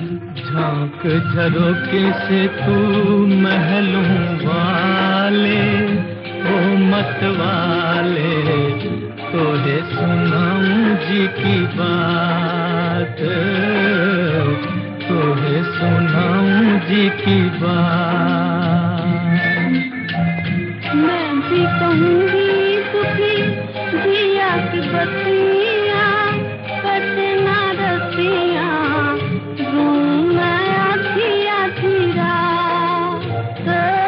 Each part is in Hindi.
झांक झरोके से तू महलों वाले ओ मत वाले तोहे सुनाऊं जी की बात, तोहे सुनाऊं जी की बात। मैं भी कहूँगी सुखी जिया की बत्तियाँ कटना रतियाँ मैं आधी आधी रात,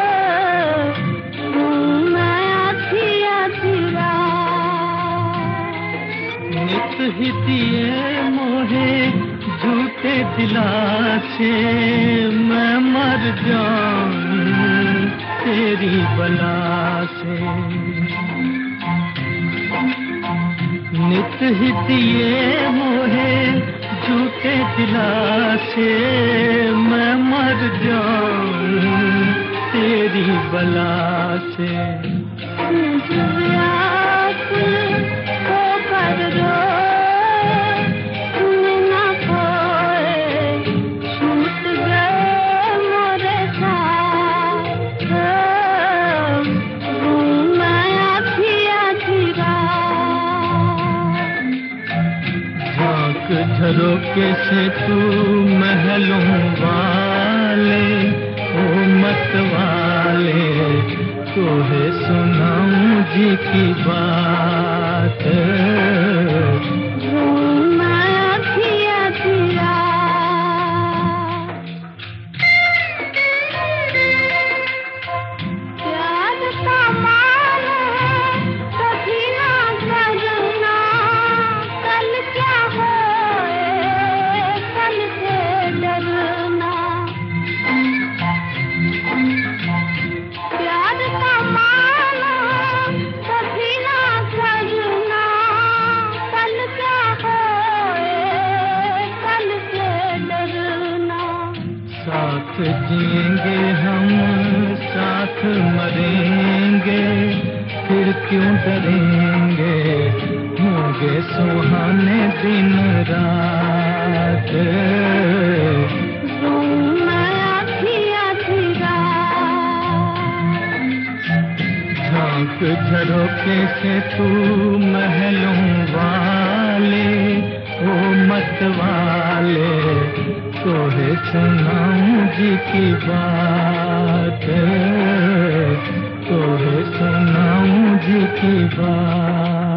मैं आधी आधी रात। नित ही दिए मोहे झूठे दिलासे मैं मर जाऊं तेरी बला से। नित ही दिए मोहे झूठे दिलासे मैं मर जाऊं तेरी बला से। झरोके से तू महलों वाले ओ मत वाले तोहे सुनाऊं जी की बात। साथ जिएंगे हम साथ मरेंगे फिर क्यों डरेंगे होंगे सुहाने दिन रात। झांक झरोके से तू महलों वाले ओ मत वाले तोहे सुनाऊं जी की बात, तोहे सुनाऊं जी की बात।